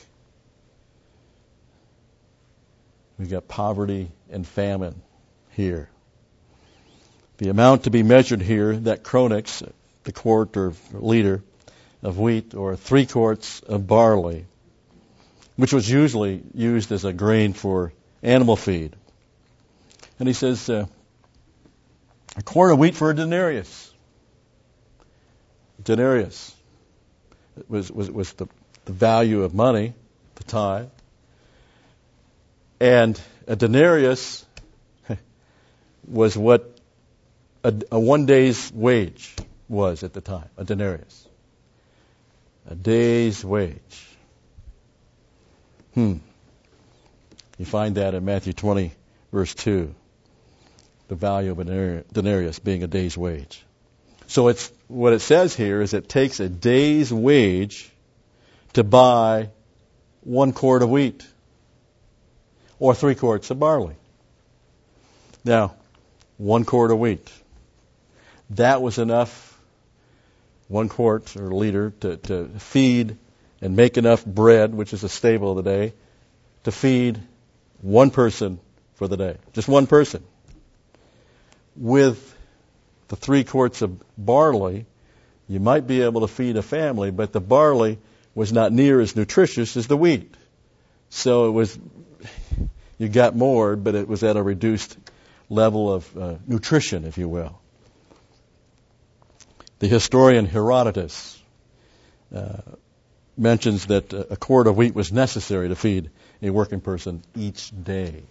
We've got poverty and famine here. The amount to be measured here, that chronix, the quart or liter of wheat, or three quarts of barley, which was usually used as a grain for animal feed. And he says, uh, a quart of wheat for a denarius. Denarius was was, was the, the value of money at the time. And a denarius was what a, a one day's wage was at the time, a denarius. A day's wage. Hmm. You find that in Matthew twenty, verse two. The value of a denarius being a day's wage. So it's what it says here is it takes a day's wage to buy one quart of wheat or three quarts of barley. Now, one quart of wheat. That was enough, one quart or liter, to, to feed and make enough bread, which is a staple of the day, to feed one person for the day. Just one person. With the three quarts of barley, you might be able to feed a family, but the barley was not near as nutritious as the wheat. So it was, you got more, but it was at a reduced level of uh, nutrition, if you will. The historian Herodotus uh, mentions that a quart of wheat was necessary to feed a working person each day.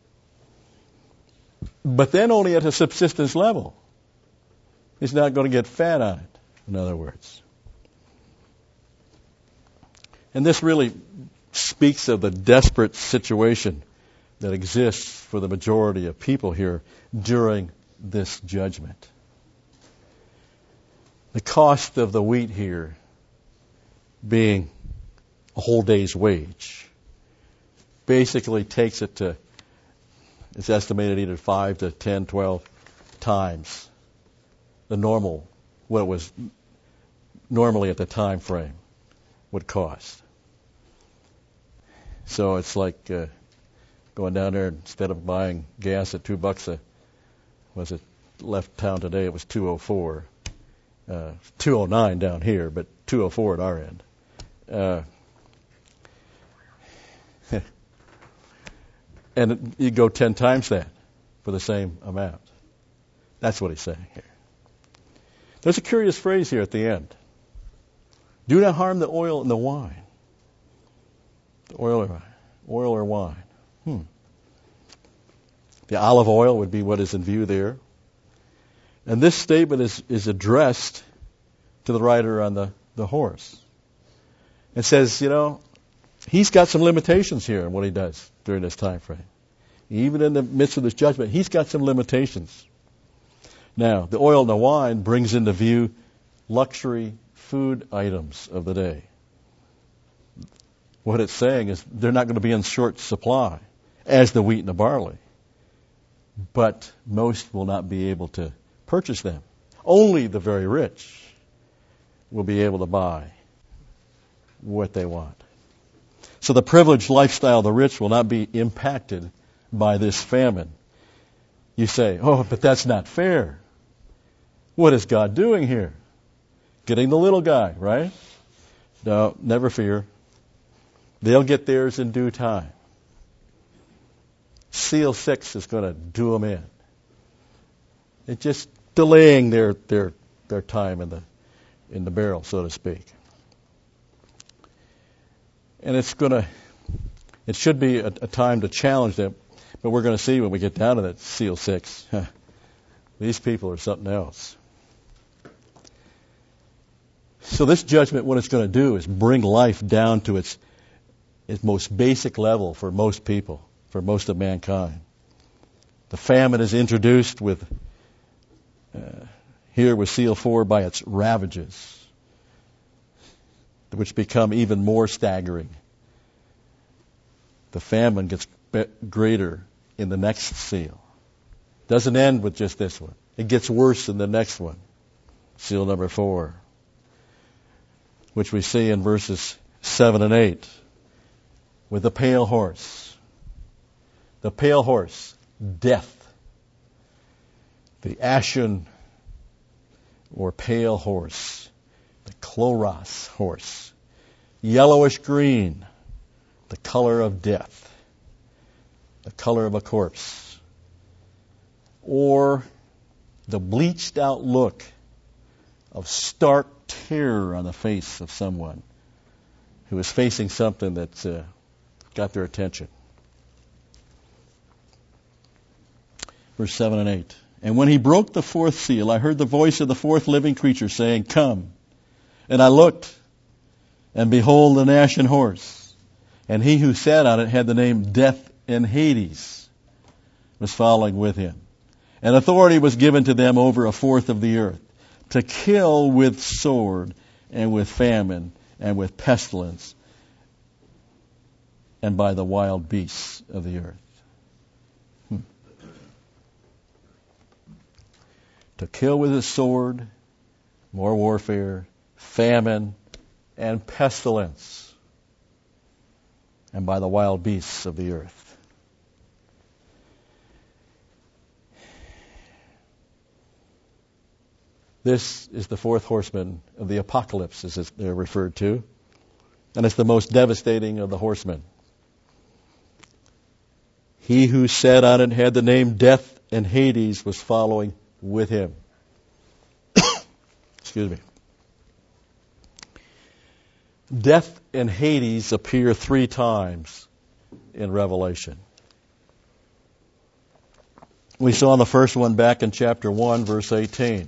But then only at a subsistence level. He's not going to get fat on it, in other words. And this really speaks of the desperate situation that exists for the majority of people here during this judgment. The cost of the wheat here being a whole day's wage basically takes it to, it's estimated either five to ten, twelve times the normal, what it was normally at the time frame would cost. So it's like uh, going down there, instead of buying gas at two bucks a, was it left town today, it was two oh four. Uh, two oh nine down here, but two oh four at our end. Uh, and you go ten times that for the same amount. That's what he's saying here. There's a curious phrase here at the end. Do not harm the oil and the wine. The oil or, oil or wine. Hmm. The olive oil would be what is in view there. And this statement is, is addressed to the rider on the, the horse. It says, you know, he's got some limitations here in what he does during this time frame. Even in the midst of this judgment, he's got some limitations. Now, the oil and the wine brings into view luxury food items of the day. What it's saying is they're not going to be in short supply as the wheat and the barley. But most will not be able to purchase them. Only the very rich will be able to buy what they want. So the privileged lifestyle of the rich will not be impacted by this famine. You say, oh, but that's not fair. What is God doing here? Getting the little guy, right? No, never fear. They'll get theirs in due time. Seal six is going to do them in. It's just delaying their their their time in the in the barrel, so to speak. And it's going to, it should be a, a time to challenge them, but we're going to see when we get down to that seal six. Huh, these people are something else. So this judgment, what it's going to do is bring life down to its its most basic level for most people, for most of mankind. The famine is introduced with Uh, here with seal four by its ravages, which become even more staggering. The famine gets be- greater in the next seal. Doesn't end with just this one. It gets worse in the next one. Seal number four, which we see in verses seven and eight, with the pale horse. The pale horse, death. The ashen or pale horse, the chloros horse, yellowish green, the color of death, the color of a corpse, or the bleached out look of stark terror on the face of someone who is facing something that's uh, got their attention. Verse seven and eight. And when he broke the fourth seal, I heard the voice of the fourth living creature saying, Come. And I looked, and behold, an ashen horse. And he who sat on it had the name Death and Hades, was following with him. And authority was given to them over a fourth of the earth, to kill with sword, and with famine, and with pestilence, and by the wild beasts of the earth. To kill with a sword, more warfare, famine, and pestilence, and by the wild beasts of the earth. This is the fourth horseman of the apocalypse, as they're referred to. And it's the most devastating of the horsemen. He who sat on it had the name Death, and Hades was following with him. Excuse me. Death and Hades appear three times in Revelation. We saw the first one back in chapter one, verse eighteen.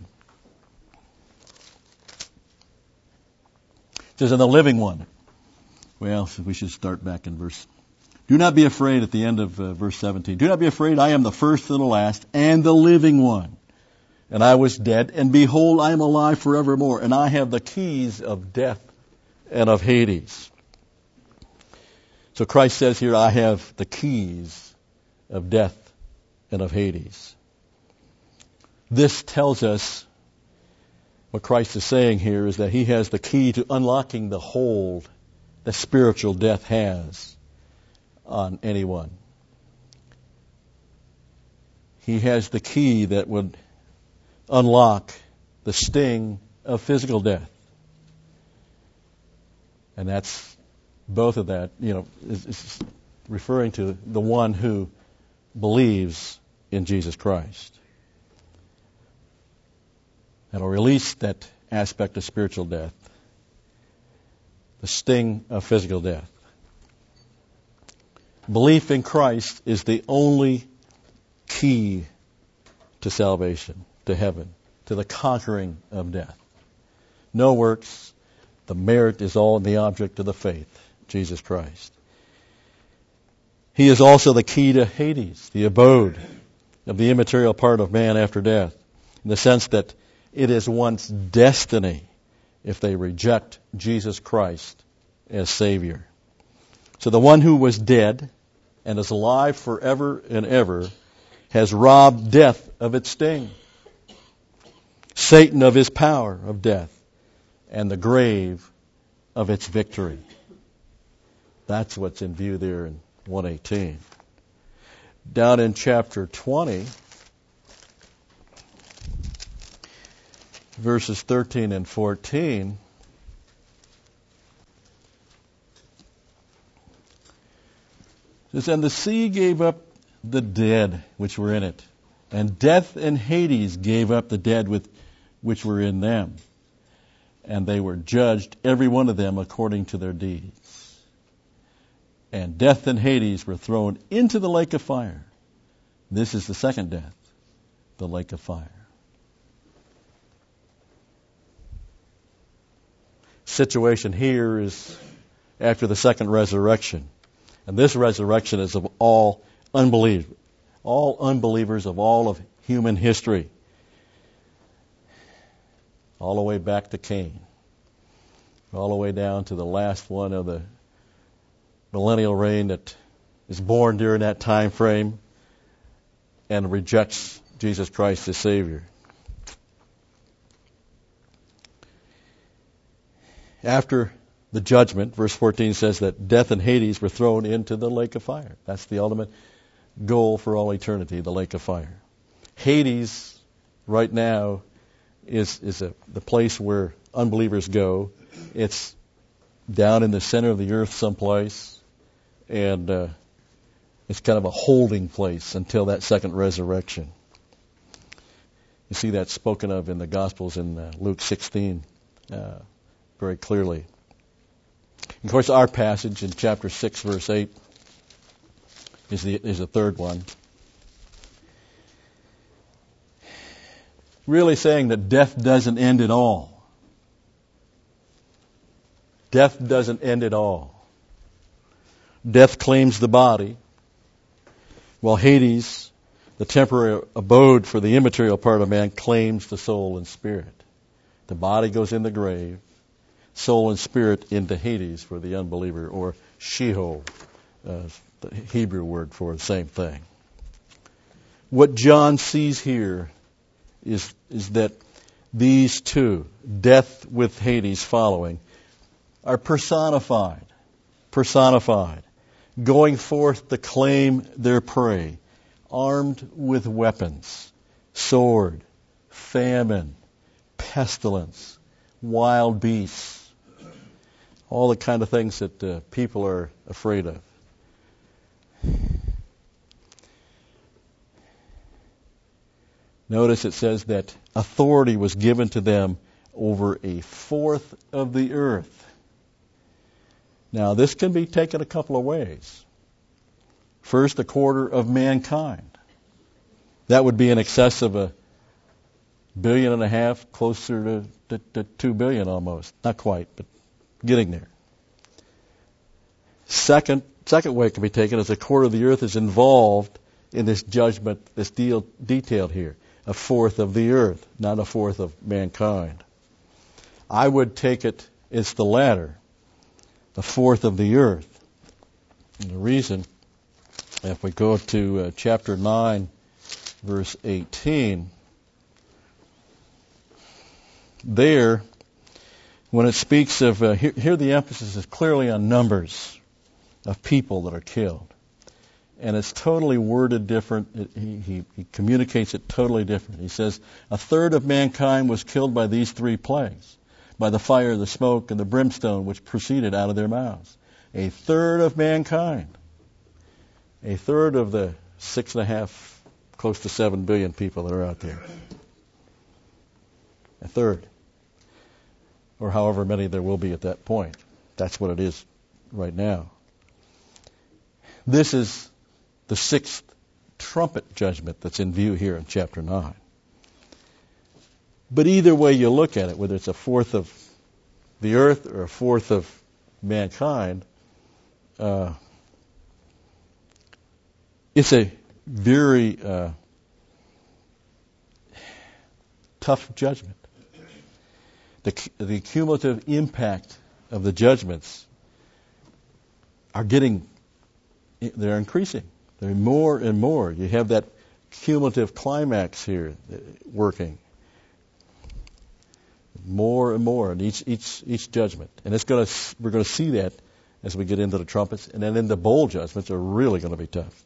It says, "And the living one." Well, we should start back in verse. Do not be afraid at the end of uh, verse seventeen. "Do not be afraid, I am the first and the last, and the living one. And I was dead, and behold, I am alive forevermore, and I have the keys of death and of Hades." So Christ says here, I have the keys of death and of Hades. This tells us what Christ is saying here is that he has the key to unlocking the hold that spiritual death has on anyone. He has the key that would unlock the sting of physical death. And that's both of that, you know, is, is referring to the one who believes in Jesus Christ. That'll release that aspect of spiritual death, the sting of physical death. Belief in Christ is the only key to salvation, to heaven, to the conquering of death. No works. The merit is all in the object of the faith, Jesus Christ. He is also the key to Hades, the abode of the immaterial part of man after death, in the sense that it is one's destiny if they reject Jesus Christ as Savior. So the one who was dead and is alive forever and ever has robbed death of its sting, Satan of his power of death, and the grave of its victory. That's what's in view there in one eighteen. Down in chapter twenty, verses thirteen and fourteen, it says, "And the sea gave up the dead which were in it, and death and Hades gave up the dead with, which were in them. And they were judged, every one of them, according to their deeds. And death and Hades were thrown into the lake of fire." This is the second death, the lake of fire. Situation here is after the second resurrection. And this resurrection is of all unbelievers, all unbelievers of all of human history, all the way back to Cain, all the way down to the last one of the millennial reign that is born during that time frame and rejects Jesus Christ as Savior. After the judgment, verse fourteen says that death and Hades were thrown into the lake of fire. That's the ultimate goal for all eternity, the lake of fire. Hades, right now, is is a, the place where unbelievers go. It's down in the center of the earth someplace, and uh, it's kind of a holding place until that second resurrection. You see that spoken of in the Gospels in uh, Luke sixteen uh, very clearly. Of course, our passage in chapter six, verse eight, is the is the third one. Really saying that death doesn't end at all. Death doesn't end at all. Death claims the body, while Hades, the temporary abode for the immaterial part of man, claims the soul and spirit. The body goes in the grave, soul and spirit into Hades for the unbeliever, or Sheol, uh, the Hebrew word for the same thing. What John sees here is, is that these two, death with Hades following, are personified, personified, going forth to claim their prey, armed with weapons, sword, famine, pestilence, wild beasts, all the kind of things that uh, people are afraid of. Notice it says that authority was given to them over a fourth of the earth. Now, this can be taken a couple of ways. First, a quarter of mankind. That would be in excess of a billion and a half, closer to, to, to two billion almost. Not quite, but getting there. Second, second way it can be taken is a quarter of the earth is involved in this judgment, this deal detailed here. A fourth of the earth, not a fourth of mankind. I would take it, it's the latter, a fourth of the earth. And the reason, if we go to uh, chapter nine, verse eighteen, there, when it speaks of, uh, here, here the emphasis is clearly on numbers of people that are killed. And it's totally worded different. It, he, he, he communicates it totally different. He says, a third of mankind was killed by these three plagues, by the fire, the smoke, and the brimstone which proceeded out of their mouths. A third of mankind. A third of the six and a half, close to seven billion people that are out there. A third. Or however many there will be at that point. That's what it is right now. This is the sixth trumpet judgment that's in view here in chapter nine. But either way you look at it, whether it's a fourth of the earth or a fourth of mankind, uh, it's a very uh, tough judgment. The, the cumulative impact of the judgments are getting, they're increasing. They're more and more. You have that cumulative climax here working. More and more in each each each judgment. And it's going to we're going to see that as we get into the trumpets. And then in the bowl judgments are really going to be tough.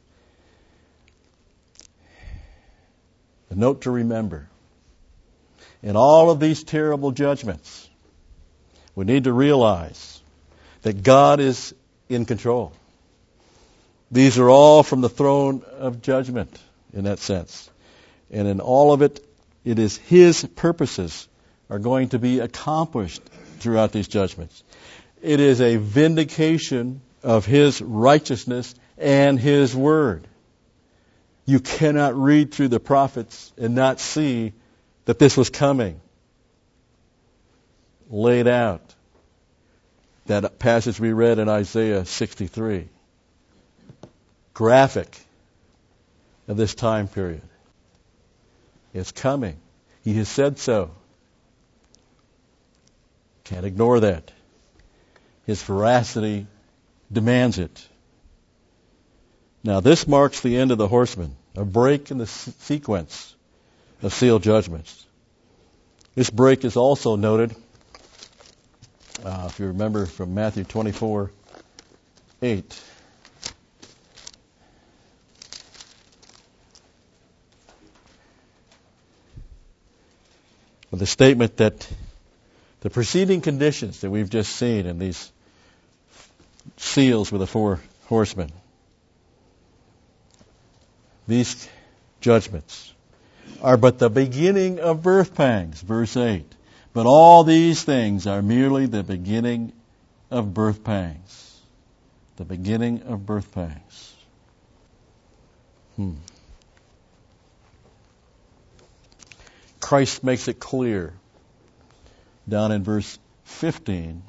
A note to remember. In all of these terrible judgments, we need to realize that God is in control. These are all from the throne of judgment, in that sense. And in all of it, it is His purposes are going to be accomplished throughout these judgments. It is a vindication of His righteousness and His word. You cannot read through the prophets and not see that this was coming. Laid out. That passage we read in Isaiah sixty-three. Graphic of this time period. It's coming. He has said so. Can't ignore that. His veracity demands it. Now this marks the end of the horsemen, a break in the s- sequence of seal judgments. This break is also noted, uh, if you remember from Matthew twenty-four eight. With the statement that the preceding conditions that we've just seen in these seals with the four horsemen, these judgments are but the beginning of birth pangs, verse eight. But all these things are merely the beginning of birth pangs. The beginning of birth pangs. Hmm. Christ makes it clear down in verse fifteen,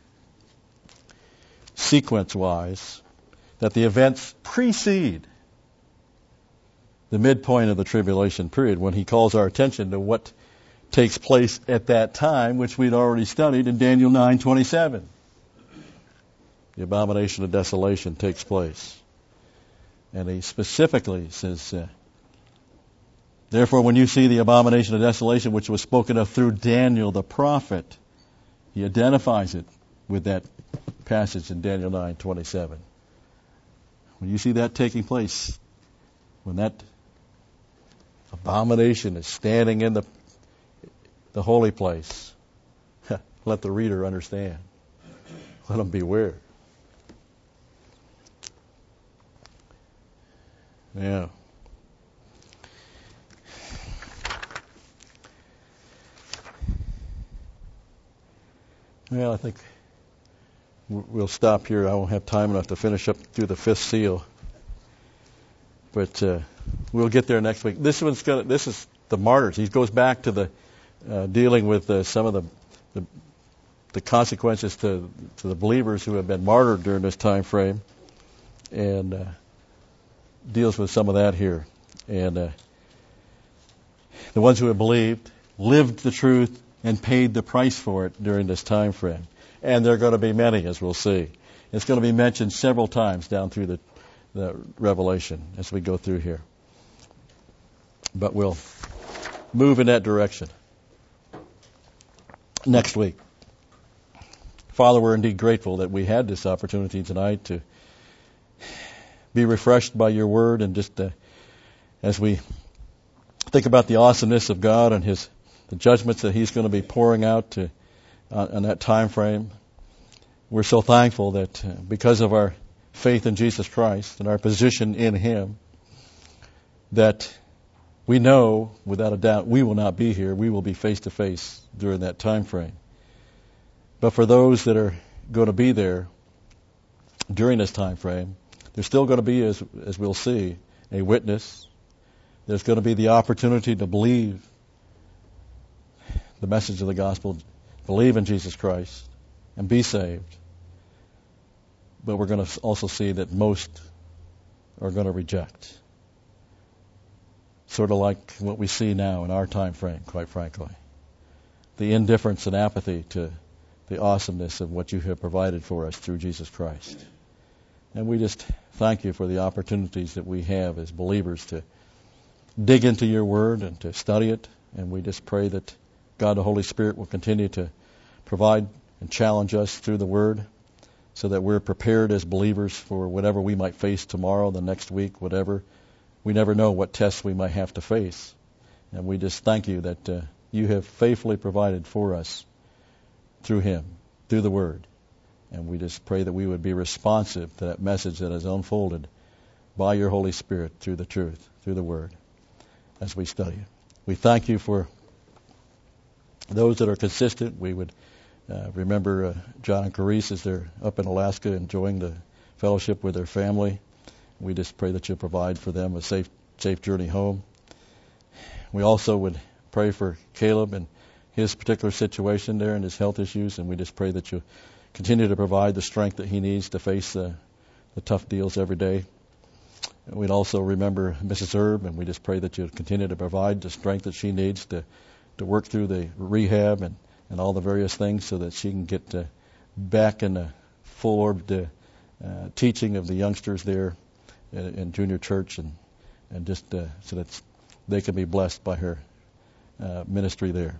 sequence-wise, that the events precede the midpoint of the tribulation period when he calls our attention to what takes place at that time, which we'd already studied in Daniel nine twenty-seven. The abomination of desolation takes place. And he specifically says, uh, therefore, when you see the abomination of desolation, which was spoken of through Daniel the prophet, he identifies it with that passage in Daniel nine twenty-seven. When you see that taking place, when that abomination is standing in the the holy place, let the reader understand Let them beware. Yeah. Well, I think we'll stop here. I won't have time enough to finish up through the fifth seal, but uh, we'll get there next week. This one's gonna. This is the martyrs. He goes back to the uh, dealing with uh, some of the, the the consequences to to the believers who have been martyred during this time frame, and uh, deals with some of that here. And uh, the ones who have believed, lived the truth, and paid the price for it during this time frame. And there are going to be many, as we'll see. It's going to be mentioned several times down through the, the Revelation as we go through here. But we'll move in that direction next week. Father, we're indeed grateful that we had this opportunity tonight to be refreshed by your word, and just uh, as we think about the awesomeness of God and his the judgments that he's going to be pouring out to, uh, in that time frame, we're so thankful that uh, because of our faith in Jesus Christ and our position in him, that we know without a doubt we will not be here. We will be face to face during that time frame. But for those that are going to be there during this time frame, there's still going to be, as as we'll see, a witness. There's going to be the opportunity to believe the message of the gospel, believe in Jesus Christ, and be saved. But we're going to also see that most are going to reject. Sort of like what we see now in our time frame, quite frankly. The indifference and apathy to the awesomeness of what you have provided for us through Jesus Christ. And we just thank you for the opportunities that we have as believers to dig into your word and to study it. And we just pray that God the Holy Spirit will continue to provide and challenge us through the word so that we're prepared as believers for whatever we might face tomorrow, the next week, whatever. We never know what tests we might have to face. And we just thank you that uh, you have faithfully provided for us through him, through the word. And we just pray that we would be responsive to that message that is unfolded by your Holy Spirit through the truth, through the word, as we study it. We thank you for those that are consistent. We would uh, remember uh, John and Clarice as they're up in Alaska enjoying the fellowship with their family. We just pray that you'll provide for them a safe safe journey home. We also would pray for Caleb and his particular situation there and his health issues, and we just pray that you'll continue to provide the strength that he needs to face uh, the tough deals every day. And we'd also remember Missus Erb, and we just pray that you'll continue to provide the strength that she needs to to work through the rehab and, and all the various things so that she can get uh, back in the full-orbed uh, uh, teaching of the youngsters there in, in junior church, and, and just uh, so that they can be blessed by her uh, ministry there.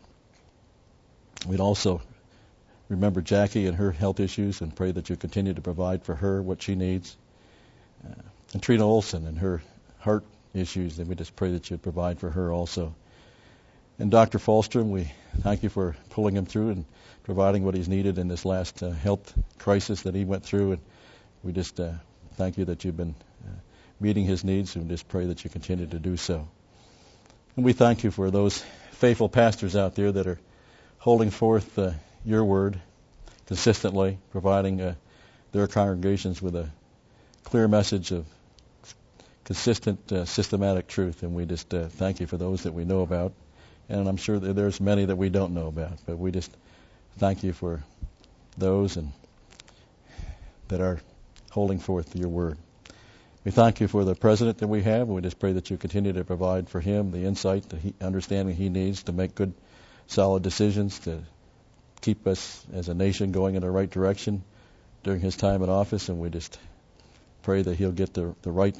We'd also remember Jackie and her health issues and pray that you continue to provide for her what she needs. Uh, and Trina Olson and her heart issues, and we just pray that you provide for her also. And Doctor Falstrom, we thank you for pulling him through and providing what he's needed in this last uh, health crisis that he went through. And we just uh, thank you that you've been uh, meeting his needs, and just pray that you continue to do so. And we thank you for those faithful pastors out there that are holding forth uh, your word consistently, providing uh, their congregations with a clear message of consistent, uh, systematic truth. And we just uh, thank you for those that we know about. And I'm sure that there's many that we don't know about, but we just thank you for those and that are holding forth your word. We thank you for the president that we have, and we just pray that you continue to provide for him the insight, the he, understanding he needs to make good, solid decisions to keep us as a nation going in the right direction during his time in office. And we just pray that he'll get the, the right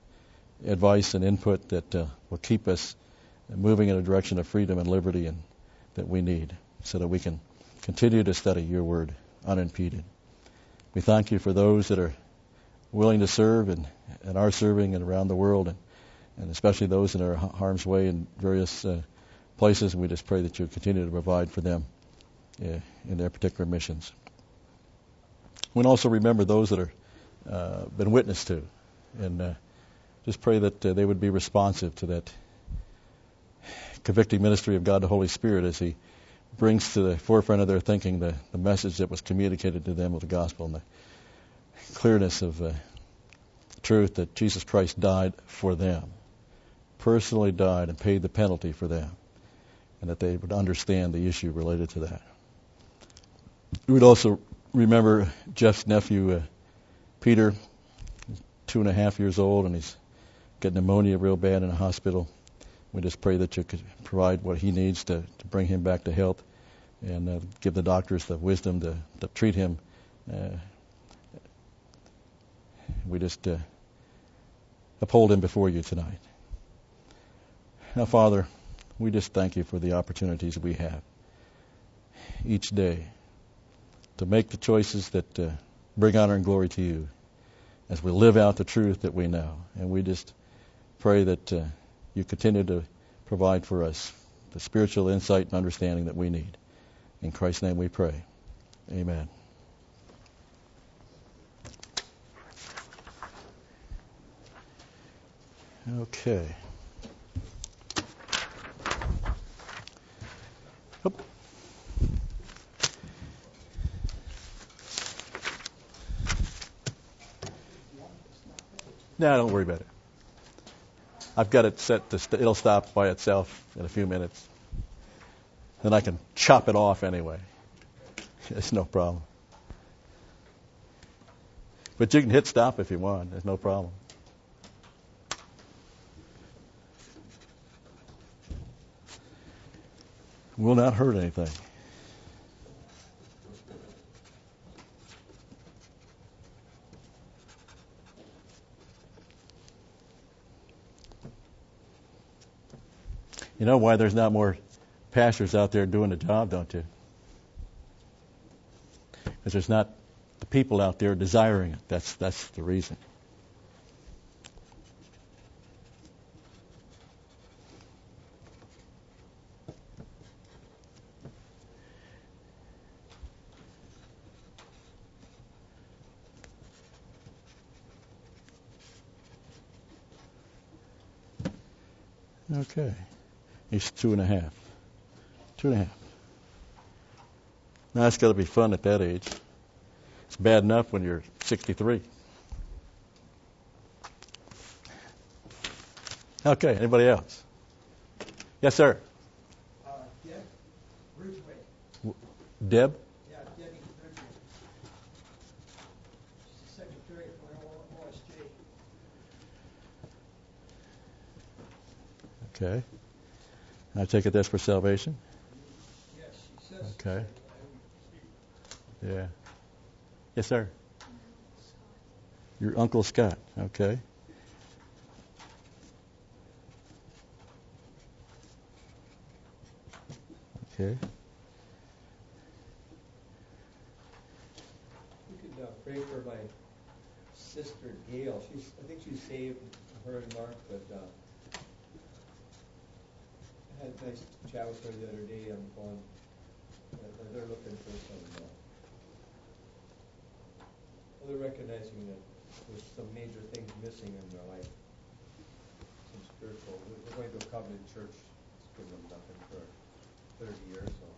advice and input that uh, will keep us moving in a direction of freedom and liberty and that we need so that we can continue to study your word unimpeded. We thank you for those that are willing to serve and, and are serving and around the world, and, and especially those that are harm's way in various uh, places. We just pray that you continue to provide for them uh, in their particular missions. We also remember those that are uh, been witnessed to, and uh, just pray that uh, they would be responsive to that convicting ministry of God the Holy Spirit as He brings to the forefront of their thinking the, the message that was communicated to them of the gospel and the clearness of uh, truth that Jesus Christ died for them, personally died and paid the penalty for them, and that they would understand the issue related to that. We would also remember Jeff's nephew, uh, Peter, two and a half years old, and he's got pneumonia real bad in a hospital. We just pray that you could provide what he needs to, to bring him back to health and uh, give the doctors the wisdom to, to treat him. Uh, we just uh, uphold him before you tonight. Now, Father, we just thank you for the opportunities we have each day to make the choices that uh, bring honor and glory to you as we live out the truth that we know. And we just pray that uh, you continue to provide for us the spiritual insight and understanding that we need. In Christ's name we pray. Amen. Okay. Oop. No, don't worry about it. I've got it set to, st- it'll stop by itself in a few minutes. Then I can chop it off anyway. It's no problem. But you can hit stop if you want. There's no problem. Will not hurt anything. You know why there's not more pastors out there doing the job, don't you? Because there's not the people out there desiring it. That's that's the reason. Okay. He's two and a half. Two and a half. Now, that's got to be fun at that age. It's bad enough when you're sixty-three. Okay, anybody else? Yes, sir. Uh, Deb Ridgway. W- Deb? Yeah, Debbie Ridgway. She's the secretary for O S J. Okay. I take it that's for salvation? Yes, she says. Okay. Yeah. Yes, sir. Your Uncle Scott. Okay. Okay. You could uh, pray for my sister Gail. She's, I think she's saved, her and Mark, but uh, I had a nice chat with her the other day on the phone. Uh, they're looking for some. Uh, well, they're recognizing that there's some major things missing in their life. Some spiritual. We're going to a covenant church. It's given them nothing for thirty years. So.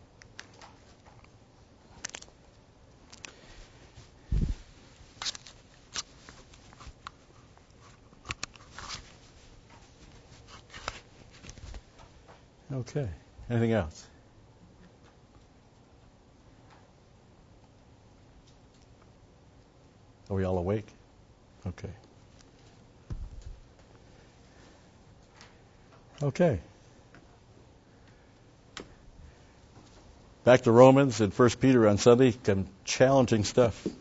Okay. Anything else? Are we all awake? Okay. Okay. Back to Romans and First Peter on Sunday. Some challenging stuff.